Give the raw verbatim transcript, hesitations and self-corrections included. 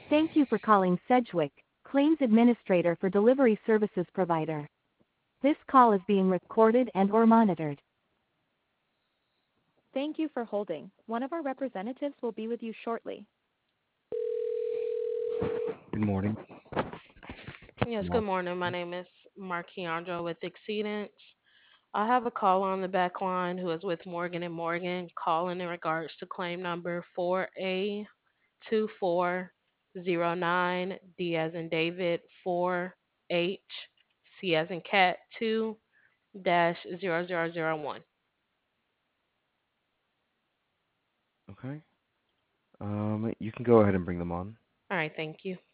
Thank you for calling Sedgwick, Claims Administrator for Delivery Services Provider. This call is being recorded and or monitored. Thank you for holding. One of our representatives will be with you shortly. Good morning. Yes, good Mark. morning. My name is Marquiandro with Exceedance. I have a call on the back line who is with Morgan and Morgan calling in regards to claim number four A two four zero nine D as in David four H C as in cat two dash zero zero zero one. Okay. Um, you can go ahead and bring them on. All right, thank you.